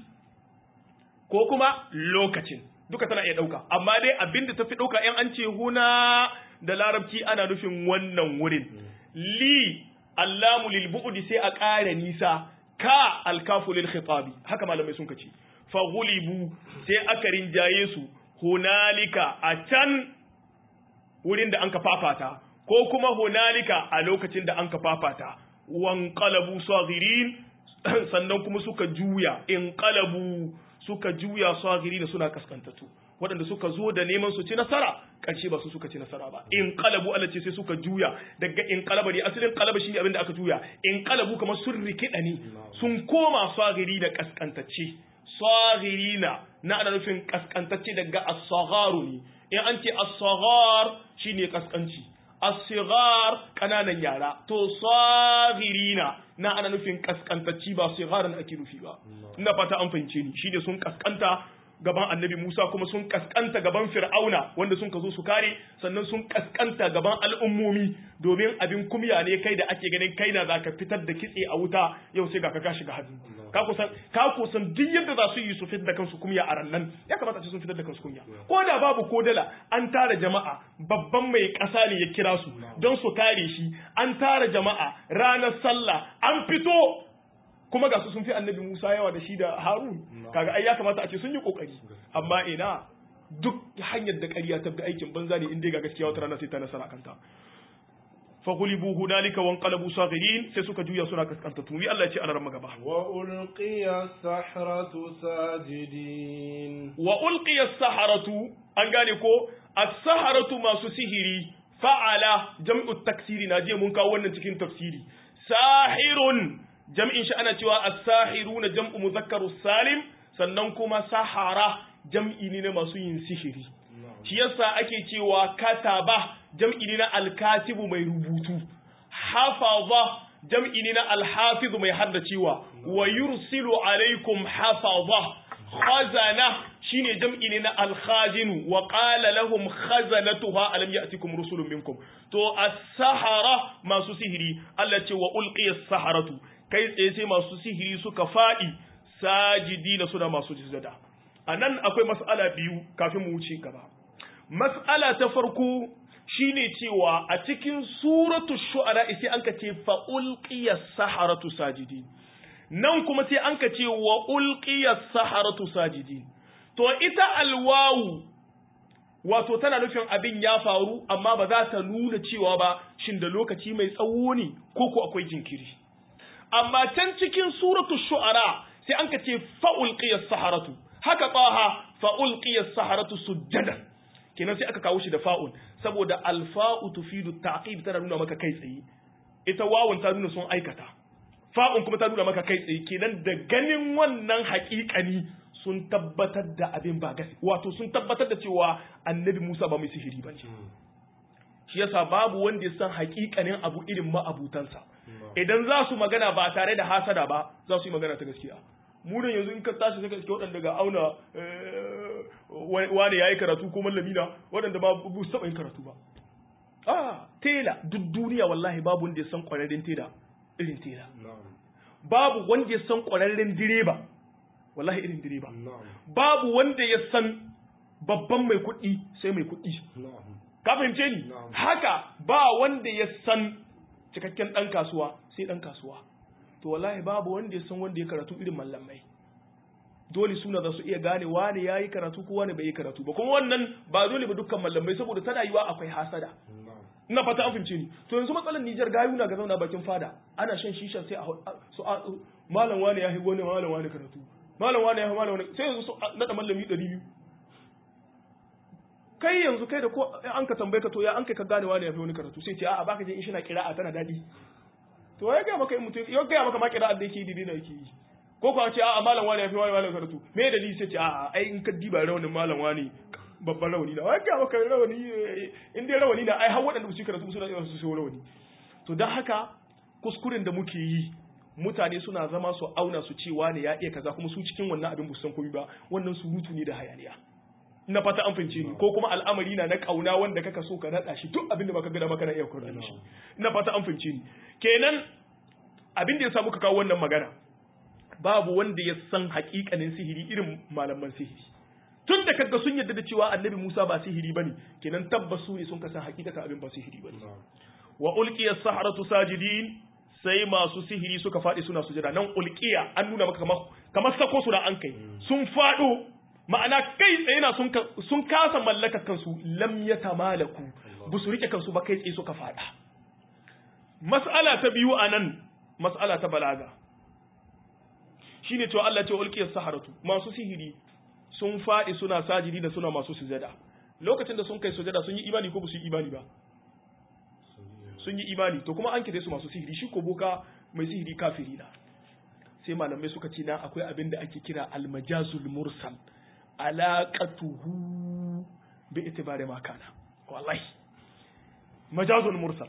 ko kuma lokacin duka tana iya dauka amma dai abinda tafi dauka in an ce huna da larabci ana nufin wannan wurin li allamu lil bu'di sai a ƙara nisa ka alkafu lil khitabi haka malamai sun kace fa ghulibu sai aka rinjaye su hunalika a can wurin da an ka fafata ko kuma hunalika a lokacin da an ka fafata wanqalabu saghirin sannan kuma suka juya inqalabu suka juya saghirin suna kaskantatu waɗanda suka zo da neman su ci nasara ƙarshe ba su suka ci nasara ba inqalabu Allah ce sai suka juya daga inqalaba ne asalin qalaba shine abin da aka juya inqalabu kamar sun rikida ne sun koma saghiri da kaskantacce saghirina na ana nufin kaskantacce daga as-sagharu ne in an ce as-saghar shine kaskanci as-sighar kananan yara to saghirina na ana nufin kaskantacci ba sigharan ake nufi ba ina fata an fahimce ni shine sun kaskanta gaban annabi Musa kuma sun kaskanta gaban Fir'auna wanda sun kazo su kare sannan sun kaskanta gaban al'ummomi domin abin kumya ne kai da ake ganin kai na zaka fitar da kitse a wuta yau sai ga ka shiga hannu ka kusan duk yadda za su yi su fitar da kansu kumya a rannan ya kamata a ce sun fitar da kansu kumya ko da babu ko dala an tara jama'a babban mai kasa ne ya kira su don su kare shi an tara jama'a ranar sallah an fito kuma ga su sun fi annabi Musa yawa da shi da Harun kaga ai ya kamata a ce sun yi kokari amma ina duk hanyar da ƙarya ta bi aikin banza ne inda ga gaskiya wata rana sai ta nasara kanta fa ghulibu hunalika wa anqalabu saghirin sai suka juya suna kaskanta tumi Allah ya ce a ran magaba wa ulqiya as-sahratu sajidin wa ulqiya as-saharatu an gane ko as-saharatu masu sihiri fa'ala jam'u taksiri na je mun kawo wannan cikin tafsiri sahirun jam'in shi ana cewa as-sahiruna jam'u mudhakkaru salim sannan kuma sahara jam'i ne na masu yin sihiri shi yasa ake cewa kataba jam'i ne na al-katibu mai rubutu hafaza jam'i ne na al-hafizu mai haddacewa wa yursilu alaikum hafaza khazana shine jam'i ne na al-khazinu wa qala lahum khazanatuha alam ya'tikum rusulun minkum to as-sahara masu sihiri Allah ce wa ulqiya as-saharatu kai tsaye sai masu sihiri suka fadi sajidina suna masu sujada anan akwai mas'ala biyu kafin mu wuce gaba mas'ala ta farko shine cewa a cikin suratu shu'ara sai anka ce fa ulqiya as-saharatu sajidin nan kuma sai anka ce wa ulqiya as-saharatu sajidin to ita alwawu wato tana nufin abin ya faru amma ba za ta nuna cewa ba shin da lokaci mai tsawo ne ko ko akwai jinkiri amma can cikin suratu shu'ara sai an ka ce fa'ulqiya as-saharatu haka taha fa'ulqiya as-saharatu sujjadan kenan sai aka kawo shi da fa'un saboda al-fa'u tufidu ta'qib tana nuna maka kai tsaye ita wawun ta nuna sun aikata fa'un kuma ta nuna maka kai tsaye kenan da ganin wannan haƙiƙani sun tabbatar da abin ba gasi wato sun tabbatar da cewa annabi Musa ba mai sihiri ba ne shi yasa babu wanda ya san hakikanin abu irin ma'abutansa idan za su magana ba tare da hasada ba za su yi magana ta gaskiya mu ne yanzu in ka tashi saka iske waɗanda ga auna wani yayi karatu ko mallami na waɗanda ba bu saba yin karatu ba tela duk duniya wallahi babu wanda ya san ƙwararren tela irin tela babu wanda ya san ƙwararren direba wallahi irin direba babu wanda ya san babban mai kuɗi sai mai kuɗi ka fahimce ni haka ba wanda ya san cikakken ɗan kasuwa sai ɗan kasuwa to wallahi babu wanda ya san wanda ya karatu irin mallamai dole suna za su iya gane wane ya yi karatu ko wane bai yi karatu ba kuma wannan ba dole ba dukkan mallamai saboda tana yiwa akwai hasada ina fata an fahimce ni to yanzu matsalar Nijar gayu na ga zauna bakin fada ana shan shisha sai a malam wane ya yi wani malam wane karatu malam wani ya fi malam wani sai yanzu su naɗa mallami 200 kai yanzu kai da ko an ka tambaye ka to ya an kai ka gane wani ya fi wani karatu sai ce a'a baka je in shi na kira'a tana daɗi to ya ga maka mutum ya ga maka ma kira'a da yake yi da yake yi ko ko ce a'a malam wani ya fi wani karatu me dalili sai ce a'a ai in ka diba rawanin malam wani babban rawani da ya ga maka rawani in dai rawani na ai har waɗanda su karatu suna iya su rawani to dan haka kuskuren da muke yi mutane suna zama su auna su cewa ne ya iya kaza kuma su cikin wannan abin san komai ba wannan surutu ne da hayaniya ina fata an fahimce ni ko kuma al'amari na kauna wanda kaka so ka nada shi duk abin da baka ga maka na iya kura shi ina fata an fahimce ni kenan abin da ya samu ka kawo wannan magana babu wanda ya san hakikanin sihiri irin malaman sihiri tun da kaga sun yarda da cewa annabi Musa ba sihiri bane kenan tabbasu ne sun kasan hakikatan abin ba sihiri bane wa ulqiya as-saharatu sajidin sai masu sihiri suka faɗi suna sujada nan ulqiya an nuna maka kamar sako su da an kai sun faɗo ma'ana kai tsaye na sun kasa mallaka kansu lam yatamalaku bu su rike kansu ba kai tsaye suka faɗa mas'ala ta biyu anan mas'ala ta balaga shine cewa Allah ce ulqiya saharatu masu sihiri sun faɗi suna sajidi da suna masu sujada lokacin da sun kai sujada sun yi imani ko ba su yi imani ba sun yi imani to kuma an kire su masu sihiri shi ko boka mai sihiri kafiri na sai malamai suka ce na akwai abin da ake kira almajazul mursal alaqatuhu bi itibari ma kana wallahi majazul mursal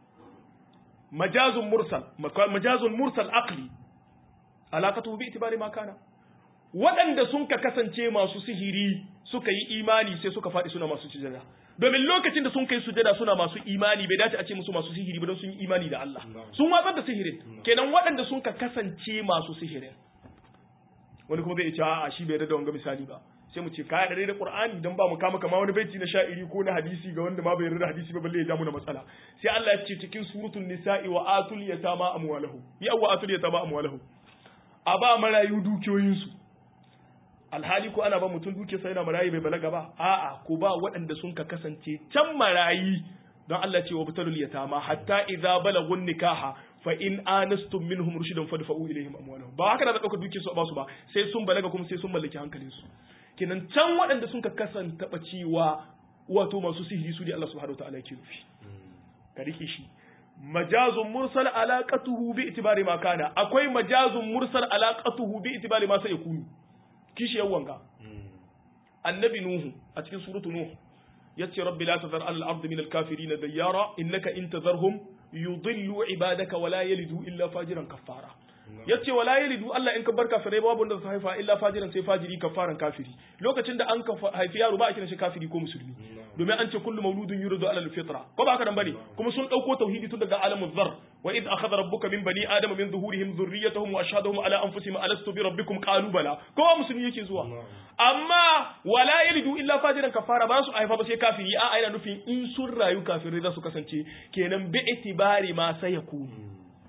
majazul mursal aqli alaqatuhu bi itibari ma kana waɗanda sun ka kasance masu sihiri suka yi imani sai suka faɗi suna masu sujada domin lokacin da sun kai sujada suna masu imani bai dace a ce musu masu sihiri ba don sun yi imani da Allah sun watsar da sihirin kenan waɗanda sun ka kasance masu sihirin wani kuma zai ce a shi bai da wanga misali ba sai mu ce ka yarda da Qur'ani dan ba mu kama kama wani baiti na sha'iri ko na hadisi ga wanda ma bai yarda da hadisi ba balle ya ja mu na matsala sai Allah ya ce cikin suratul nisa'i wa atul yatama amwalahu ya wa atul yatama amwalahu a ba marayu dukiyoyinsu alhali ko ana ba mutum duke sai yana marayi bai balaga ba a'a ko ba waɗanda sun ka kasance can marayi don Allah ce wa butalul yatama hatta idza balagun nikaha fa in anastum minhum rushdan fadfa'u ilayhim amwalahum ba haka da dauka duke su ba su ba sai sun balaga kuma sai sun mallaki hankalin su kenan can waɗanda sun ka kasanta cewa wato masu sihiri su ne Allah subhanahu wataala yake nufi ka rike shi majazun mursal alaqatuhu bi itibari ma kana akwai majazun mursal alaqatuhu bi itibari ma sai yakunu kishi yawanga annabi nuhu a cikin suratu nuh yace rabbi la tazar al ardi min al kafirin dayyara innaka in tazarhum yudillu ibadaka wala yalidu illa fajiran kaffara yace wala yalidu Allah in ka bar kafirai babu wanda su haifa illa fajiran sai fajiri kafaran kafiri lokacin da an ka haifi yaro ba a kiran shi kafiri ko musulmi domin an ce kullu mauludun yuridu ala al-fitra ko ba haka nan bane kuma sun dauko tauhidi tun daga alamul zar wa id akhadha rabbuka min bani adama min zuhurihim dhurriyyatahum wa ashhadahum ala anfusihim alastu bi rabbikum qalu bala ko musulmi yake zuwa amma wala yalidu illa fajiran kafara ba su haifa ba sai kafiri a ina nufin in sun rayu kafirai za su kasance kenan bi itibari ma sai yakunu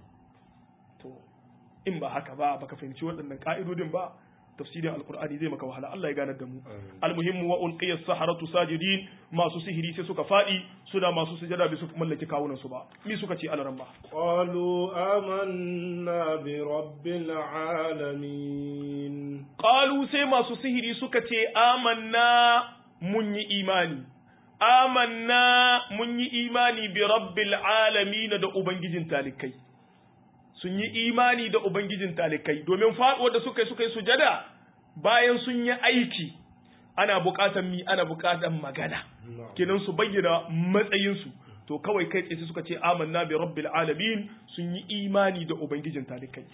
to in ba haka ba baka fahimci waɗannan ka'idodin ba tafsirin alqur'ani zai maka wahala Allah ya ganar da mu almuhimmu wa ulqiya as-saharatu sajidin masu sihiri sai suka fadi suna masu sujada bi su mallaki kawunan su ba mi suka ce alaran ba qalu amanna bi rabbil alamin qalu sai masu sihiri suka ce amanna mun yi imani amanna mun yi imani bi rabbil alamin da ubangijin talikai sun yi imani da Ubangijin talikai domin faɗuwar da suka yi sujada bayan sun yi aiki ana buƙatar ana buƙatar magana kenan su bayyana matsayinsu to kawai kai tsaye suka ce amanna bi rabbil alamin sun yi imani da Ubangijin talikai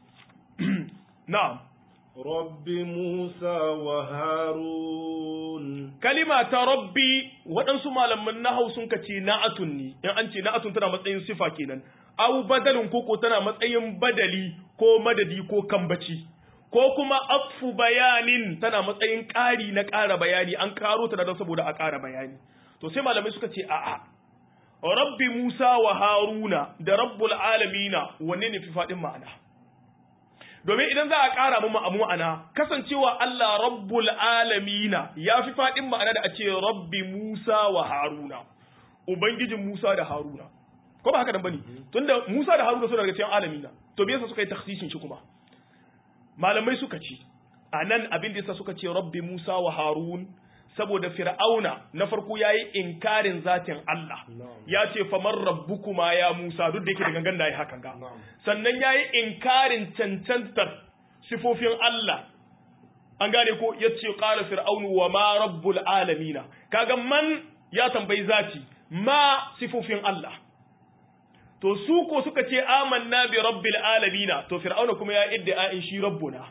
na'am rabbi Musa wa Harun kalima ta rabbi waɗansu malaman nahau sun kace na'atun ne in an ce na'atun tana matsayin sifa kenan aw badalin koko tana matsayin badali ko madadi ko kambaci ko kuma afu bayanin tana matsayin ƙari na ƙara bayani an karo ta don saboda a ƙara bayani to sai malamai suka ce a'a rabbi Musa wa Haruna da rabbul alamina wanne ne fi faɗin ma'ana domin idan za a ƙara mu ma'ana kasancewa Allah rabbul alamina ya fi faɗin ma'ana da a ce rabbi Musa wa Haruna ubangijin Musa da Haruna ko ba haka dan bane tunda Musa da Haruna suna daga cikin alamina to me yasa suka yi takhsisin shi kuma malamai suka ce anan abin da yasa suka ce rabbi Musa wa Harun saboda fir'auna na farko yayi inkarin zatin Allah ya ce faman rabbukuma ya Musa duk da yake da gangan da yayi hakan ga sannan yayi inkarin cancantar sifofin Allah an gane ko yace qala fir'aunu wa ma rabbul alamina kaga man ya tambayi zati ma sifofin Allah to su ko suka ce amanna bi rabbil alamina to fir'auna kuma ya idda in shi rabbuna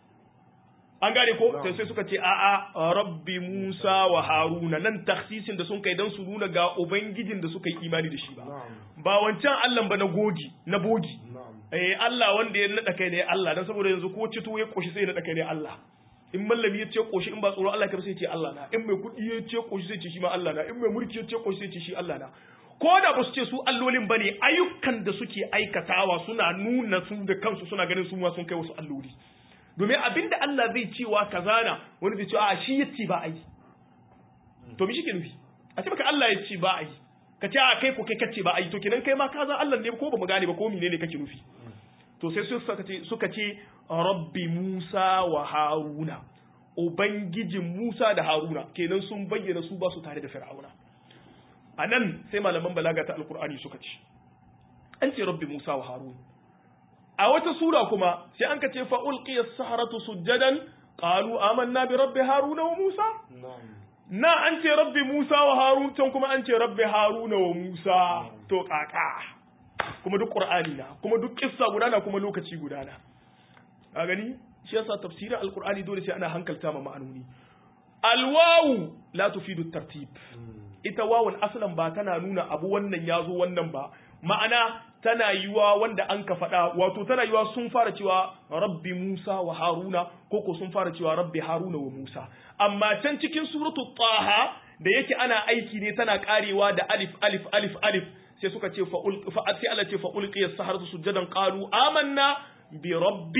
an gane ko sai suka ce a'a rabbi Musa wa Haruna nan takhsisin da sun kai dan su nuna ga ubangijin da suka yi imani da shi ba wancan Allah ba na gogi na bogi Allah wanda ya nada kai ne Allah dan saboda yanzu ko cito ya koshi sai ya nada kai ne Allah in mallami ya ce koshi in ba tsoro Allah ka sai ce Allah na in mai kudi ya ce koshi sai ce shi ma Allah na in mai mulki ya ce koshi sai ce shi Allah na ko da ba su ce su allolin bane ayyukan da suke aikatawa suna nuna su da kansu suna ganin su ma sun kai wasu alloli domin abinda Allah zai cewa kaza na wani zai ce a shi yace ba ai to mi shi ke nufi a ce baka Allah ya ce ba ai ka ce a kai ko kai kace ba ai to kenan kai ma kaza Allah ne ko ba mu gane ba ko menene kake nufi to sai suka ce rabbi Musa wa Haruna ubangijin Musa da Haruna kenan sun bayyana su ba su tare da Fir'auna anan sai malaman balaga ta alqur'ani suka ce an ce rabbi Musa wa Harun a wata sura kuma sai an ka ce fa ulqiya as-saharatu sujadan qalu amanna bi rabbi Haruna wa Musa na an ce rabbi Musa wa Harun can kuma an ce rabbi Haruna wa Musa to kaka kuma duk qur'ani na kuma duk kissa guda na kuma lokaci guda na a gani shi yasa tafsirin alqur'ani dole sai ana hankalta ma ma'anoni alwawu la tufidu tartib ita wawun aslan ba tana nuna abu wannan yazo wannan ba ma'ana tana yiwa wanda an ka faɗa wato tana yiwa sun fara cewa rabbi Musa wa Haruna ko sun fara cewa rabbi Haruna wa Musa amma can cikin suratu Taha da yake ana aiki ne tana karewa da alif alif alif alif sai sai Allah ce fa ulqiya as-saharatu sujadan qalu amanna bi rabbi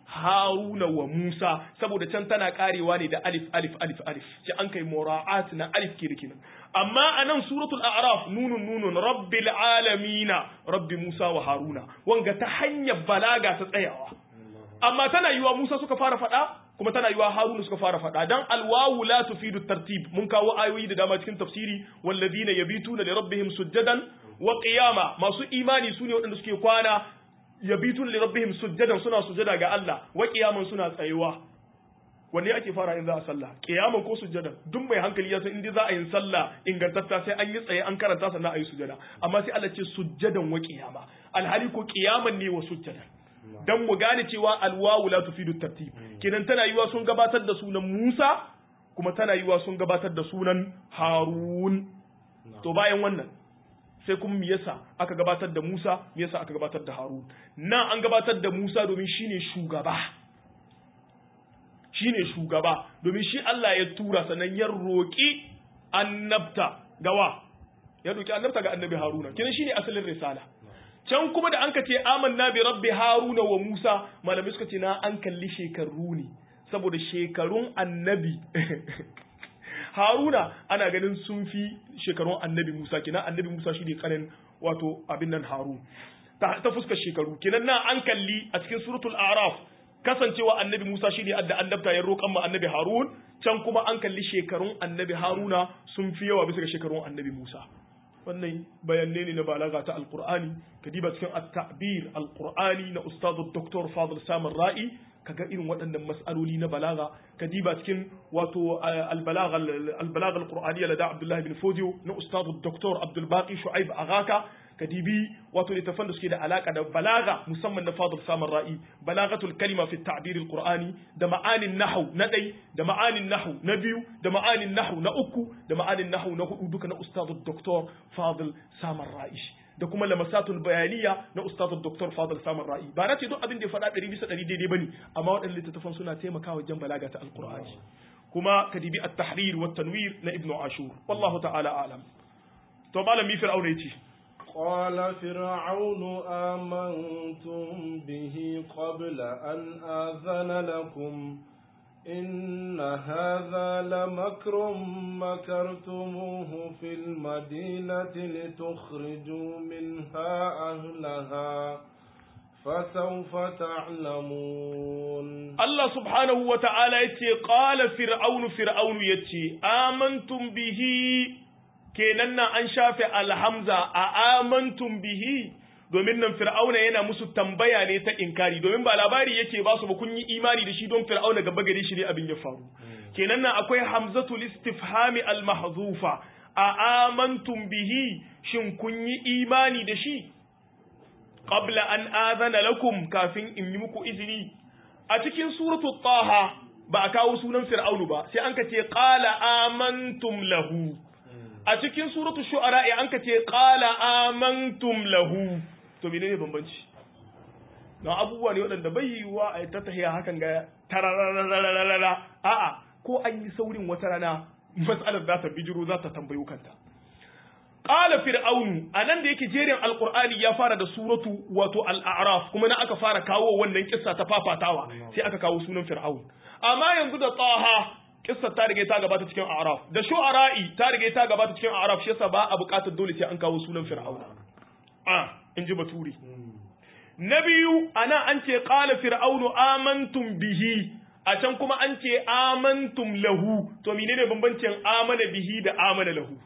Haruna wa Musa saboda can tana karewa ne da alif alif alif alif ce an kai mura'at na alif kirkinan amma anan suratul a'raf nunun rabbil alamin rabbi Musa wa Haruna wanga ta hanyar balaga ta tsayawa amma tana yiwa Musa suka fara fada kuma tana yiwa Haruna suka fara fada dan alwawu la tufidu tartib mun kawo ayoyi da dama cikin tafsiri walladina yabituna li rabbihim sujadan wa qiyama masu imani sune wadanda suke kwana yabitun li rabbihim sujjadan suna sujada ga Allah wa qiyaman suna tsayuwa wanne ake fara in za a sallah qiyaman ko sujjadan duk mai hankali ya san inda za a yi sallah ingantatta sai an yi tsaye an karanta sannan a yi sujada amma sai Allah ce sujjadan wa qiyama alhali ko qiyaman ne wa sujjadan dan mu gane cewa alwawu la tufidu tartib kenan tana yiwa sun gabatar da sunan Musa kuma tana yiwa sun gabatar da sunan Harun to bayan wannan sai kuma me yasa aka gabatar da Musa me yasa aka gabatar da Harun nan an gabatar da Musa domin shine shugaba domin shi Allah ya tura sanan ya roki annabta gawa ya roki annabta ga annabi Haruna kenan shine asalin risala can kuma da anka ce amanna bi rabbi Haruna wa Musa malamai suka ce na an kalli shekaru ne saboda shekarun annabi Haruna ana ganin sun fi shekarun annabi Musa kenan annabi Musa shi ne kanin wato abin nan Harun ta fuskar shekaru kenan na an kalli a cikin suratul a'raf kasancewa annabi Musa shi ne adda annabta ya roƙan ma annabi Harun can kuma an kalli shekarun annabi Haruna sun fi yawa bisa ga shekarun annabi Musa wannan bayanne ne na balaga ta alqur'ani kadiba cikin at-ta'bir alqur'ani na ustad Dr. Fadil Samar Ra'i kaga irin waɗannan mas'aloli na balaga kadiba cikin wato al-balagha al-qur'aniyya lada Abdullah ibn Fodio na ustad Dr. Abdul Baqi Shu'aib Agaka kadibi wato littafan da suke da alaka da balaga musamman na Fadil Samar Ra'i balagatul kalima fi at-ta'bir al-qur'ani da ma'anin nahwu na dai da ma'anin nahwu na biyu da ma'anin nahwu na uku da ma'anin nahwu na hudu duka na ustad Dr. Fadil Samar Ra'i da kuma lamasatul bayaniya na ustadul Dr. Fadil Samar Ra'i ba na ce duk abin da ya faɗa 100% daidai bane amma waɗannan littattafan suna taimakawa wajen balaga ta alqur'ani kuma kadibi at-tahrir wa tanwir na ibnu ashur wallahu ta'ala a'lam to malami fir'auna yace qala fir'aunu amantum bihi qabla an azana lakum إن هذا لمكر مكرتموه في المدينة لتخرجوا منها أهلها فسوف تعلمون الله سبحانه وتعالى يتي قال فرعون يتي آمنتم به كيننا أنشاف الحمزة آمنتم به domin nan fir'auna yana musu tambaya ne ta inkari domin ba labari yake ba su ba kun yi imani da shi don fir'auna gaba gare shi ne abin ya faru kenan nan akwai hamzatul istifhami al mahzufa a amantum bihi shin kun yi imani da shi qabla an adana lakum kafin in yi muku izini a cikin suratu taha ba a kawo sunan fir'aunu ba sai an ka ce qala amantum lahu a cikin suratu shu'ara an ka ce qala amantum lahu to menene bambanci na abubuwa ne waɗanda bai yiwuwa a ta tahiya hakan ga tarararararara a'a ko an yi saurin wata rana mas'alar za ta bijiro za ta tambayo kanta qala fir'aunu anan da yake jerin alqur'ani ya fara da suratu wato al-a'raf kuma na aka fara kawo wannan kissa ta fafatawa sai aka kawo sunan fir'aun amma yanzu da taha kissa ta rige ta gabata cikin a'raf da shu'ara'i ta rige ta gabata cikin a'raf shi yasa ba a buƙatar dole sai an kawo sunan fir'aun in ji baturi na biyu ana an ce qala fir'aunu amantum bihi a can kuma an ce amantum lahu to menene bambancin amana bihi da amana lahu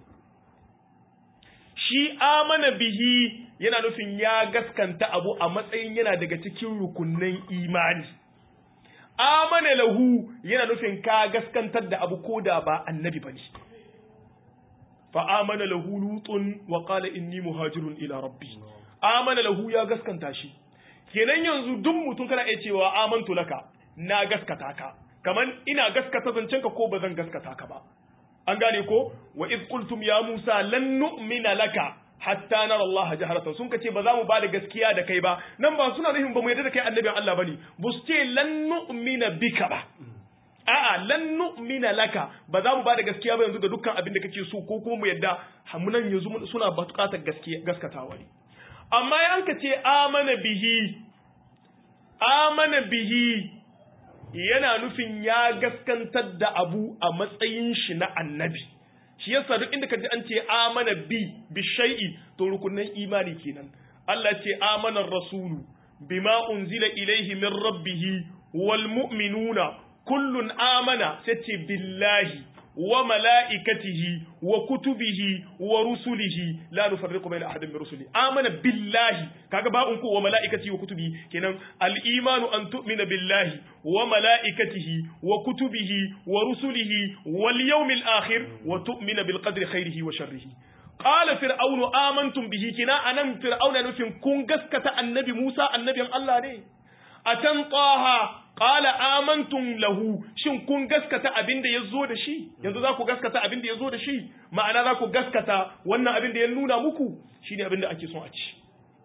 shi amana bihi yana nufin ya gaskanta abu a matsayin yana daga cikin rukunnan imani amana lahu yana nufin ka gaskantar da abu koda ba annabi bane fa amana lahu lutun wa qala inni muhajirun ila rabbi amana lahu ya gaskanta shi kenan yanzu duk mutum kana iya cewa amantu laka na gaskata ka kaman ina gaskata zancenka ko bazan gaskata ka ba an gane ko wa iz qultum ya musa lan nu'mina laka hatta nara Allah jaharatan sun kace ba za mu bada gaskiya da kai ba nan ba suna nufin ba mu yarda da kai annabin Allah bane bu su ce lan nu'mina bika ba a'a lan nu'mina laka ba za mu bada gaskiya ba yanzu ga dukkan abin da kake so ko kuma mu yarda hamunan yanzu suna buƙatar gaskiya gaskatawa ne amma yan ka ce amana bihi amana bihi yana nufin ya gaskantar da abu a matsayin shi na annabi shi yasa duk inda kaji an ce amana bi shay'i to rukunin imani kenan Allah ce amana rasulu bima unzila ilaihi min rabbih wal mu'minuna kullun amana sai ce billahi wa mala'ikatihi wa kutubihi wa rusulihi la nufarriqu bayna ahadin min rusuli amana billahi kaga ba'un ko wa mala'ikatihi wa kutubihi kenan al-imanu an tu'mina billahi wa mala'ikatihi wa kutubihi wa rusulihi wal yawmil akhir wa tu'mina bil qadri khairihi wa sharrihi qala fir'aunu amantum bihi kina anan fir'auna nufin kun gaskata annabi Musa annabin Allah ne atan taha qala amantum lahu shin kun gaskata abin da yazo da shi yanzu za ku gaskata abin da yazo da shi ma'ana za ku gaskata wannan abin da ya nuna muku shine abin da ake son a ci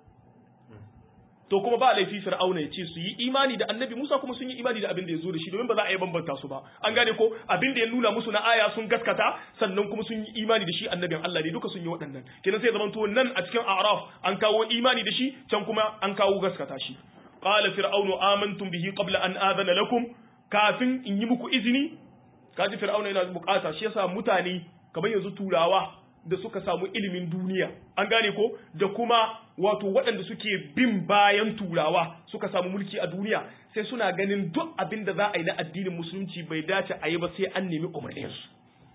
to kuma ba laifi fir'auna ya ce su yi imani da annabi Musa kuma sun yi imani da abin da yazo da shi domin ba za a yi bambanta su ba an gane ko abin da ya nuna musu na aya sun gaskata sannan kuma sun yi imani da shi annabin Allah ne duka sun yi waɗannan kenan sai zaman to nan a cikin a'raf an kawo imani da shi can kuma an kawo gaskata shi qala fir'aunu amantum bihi qabla an adana lakum kafin in yi muku izini kaji fir'auna yana bukata shi yasa mutane kamar yanzu turawa da suka samu ilimin duniya an gane ko da kuma wato waɗanda suke bin bayan turawa suka samu mulki a duniya sai suna ganin duk abin da za a yi na addinin musulunci bai dace a yi ba sai an nemi umarninsu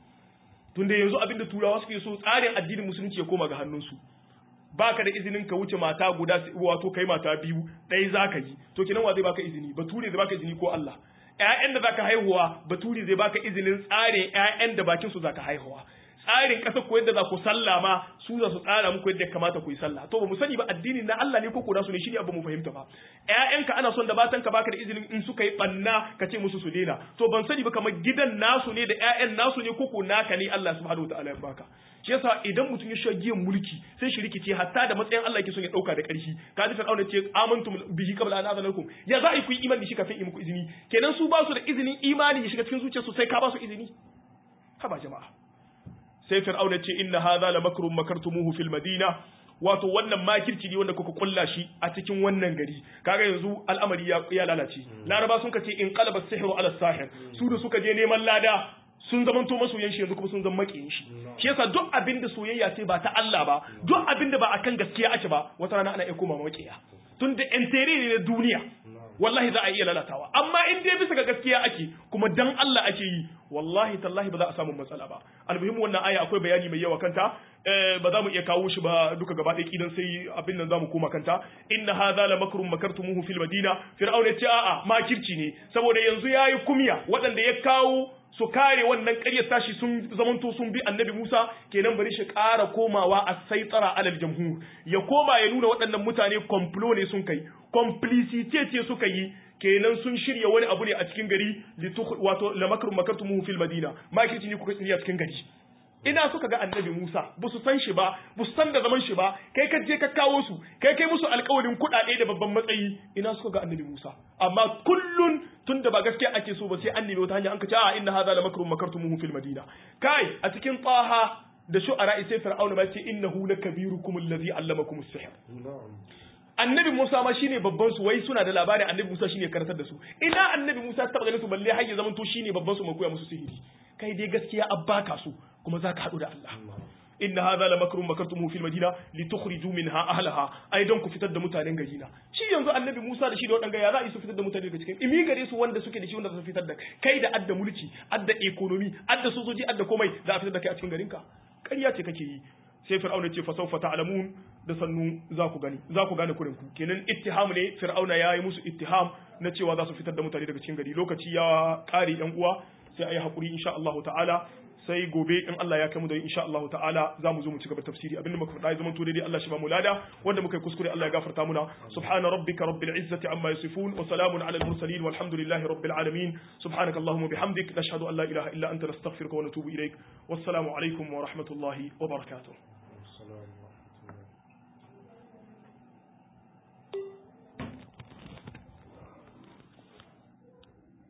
tunda yanzu abin da turawa suke so tsarin addinin musulunci ya koma ga hannunsu baka da izinin ka wuce mata guda wato kai mata biyu ɗaya zaka yi to kenan wa zai baka izini bature zai baka izini ko Allah ƴaƴan da zaka haihuwa bature zai baka izinin tsare ƴaƴan da bakin su zaka haihuwa tsarin ƙasar ko yadda za ku sallama su za su tsara muku yadda kamata ku yi sallah to ba mu sani ba addinin na Allah ne ko ko nasu ne shi ne abu mu fahimta ba ƴaƴanka ana son da batanka baka da izinin in suka yi banna ka ce musu su daina to ban sani ba kamar gidan nasu ne da ƴaƴan nasu ne ko ko naka ne Allah subhanahu wataala ya baka shi yasa idan mutum ya sha giyan mulki sai shi rikice hatta da matsayin Allah yake son ya dauka da ƙarfi ka ji fir'auna ce amantum bihi qabla an azana lakum ya za a yi ku yi imani shi kafin yi muku izini kenan su ba su da izinin imani ya shiga cikin zuciyarsu sai ka ba su izini haba jama'a sai fir'auna ce inna hadha la makrun makartumuhu fil madina wato wannan makirci ne wanda kuka kulla shi a cikin wannan gari kaga yanzu al'amari ya lalace laraba sun kace in qalaba sihru ala sahir su da suka je neman lada sun zamanto masoyan shi yanzu kuma sun zama makiyin shi shi yasa duk abin da soyayya ce ba ta Allah ba duk abin da ba akan gaskiya ake ba wata rana ana iya koma makiya tun da entere ne na duniya wallahi za a iya lalatawa amma in dai bisa ga gaskiya ake kuma dan Allah ake yi wallahi tallahi ba za a samu matsala ba almuhimmu wannan aya akwai bayani mai yawa kanta ba za mu iya kawo shi ba duka gaba ɗaya kidan sai abin nan zamu koma kanta inna hadha la makrun makartumuhu fil madina fir'auna ce a'a makirci ne saboda yanzu yayi kumya waɗanda ya kawo su kare wannan ƙaryar tashi sun zamanto sun bi annabi Musa kenan bari shi ƙara komawa a saitara alal jamhur ya koma ya nuna waɗannan mutane complot ne sun kai complicity ce suka yi kenan sun shirya wani abu ne a cikin gari wato la makru makartumuhu fil madina makirci ne kuka shirya cikin gari ina suka ga annabi Musa ba su san shi ba ba su san da zaman shi ba kai ka je ka kawo su kai musu alƙawarin kuɗaɗe da babban matsayi ina suka ga annabi Musa amma kullun tunda ba gaskiya ake so ba sai an nemi wata hanya an ka ce a inna hadha la makrun makartumuhu fil madina kai a cikin taha da shu'ara sai fir'auna ma ce innahu lakabirukum alladhi allamakum as-sihr annabi Musa ma shine babban su wai suna da labarin annabi Musa shine karantar da su ina annabi Musa ta ganin su balle har ya zaman to shine babban su mai koya musu sihiri kai dai gaskiya abbaka su kuma zaka hadu da Allah inna hadha la makrun makartumuhu fil madina litukhriju minha ahlaha ai don ku fitar da mutanen gari na shi yanzu annabi Musa da shi da wadanga ya za su fitar da mutane daga cikin imi gare su wanda suke da shi wanda za su fitar da kai da adda mulki adda economy adda sojoji adda komai za a fitar da kai a cikin garinka ƙarya ce kake yi sai fir'auna ce fa sawfa ta'lamun da sannu za ku gane kurin ku kenan ittiham ne fir'auna yayi musu ittiham na cewa za su fitar da mutane daga cikin gari lokaci ya kare yan uwa sai ayi hakuri insha Allah ta'ala sai gobe in Allah ya kai mu da insha Allah ta'ala za mu zo mu ci gaba tafsiri abinda muka faɗa zaman to dai Allah shi ba mu lada wanda muka yi kuskure Allah ya gafarta muna subhana rabbika rabbil izzati amma yasifun wa salamun ala al mursalin walhamdulillahi rabbil alamin subhanakallahumma bihamdik nashhadu an la ilaha illa anta nastaghfiruka wa natubu ilaik wassalamu alaikum wa rahmatullahi wa barakatuh